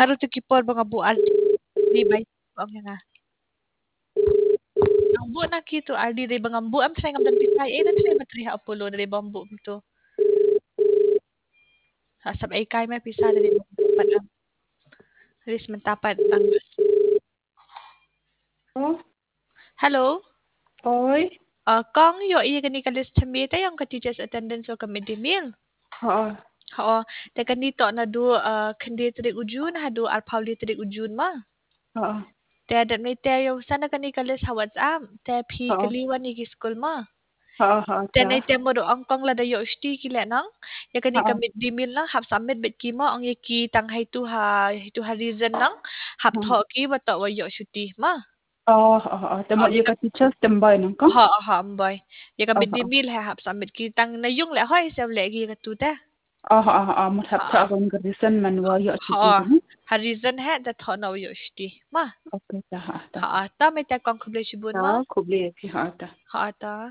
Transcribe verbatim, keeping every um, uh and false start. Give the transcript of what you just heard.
Harus tu kipor bang abu ardi di bay bang nga. Ang bu na kito ardi di bang ambu am say ngam dan pisay eh dan say matri ha apulo dari bambu to. Hasab ay kay may pisa dari bambu padam. Haris mentapat ang Oh, Hello. oi. Uh, kong yo iya gani kalis chambita yung ka teachers attendance o ka midday meal. Oo. Oo, te kanito na do uh, kandi tri ujun ha do ar pauli tri ujun ma. Oo. Te adat may te yung sana kani kalis ha WhatsApp. Te pi Oo. kaliwan ni school ma. Oo, oo, Te ta. na te mo do ang kong la dayo sti kila nang. Ya kani ka Oo. midday meal nang hap samit bet ki mo ang yaki tang hai tu ha tu ha reason nang hap Hmm. tho ki ba to wa yo shuti ma. Oo, oo, oo. Tamo Oh, yung ka teachers tembay nang ko? ha ha ambay. Ya ka Oo, midday oo. meal ha hap samit ki tang na yung le hoy sa le ki ka tu te. Oo, oo, oo. Mathap ta Ha akong garisan man wa yo chuti ha gani. ha reason ha da tho na yo shti ma. Okay, ta ha ta. Ha ta may ta kong kublay shibun Ta ma. kubli ki ha ta. Ha ta.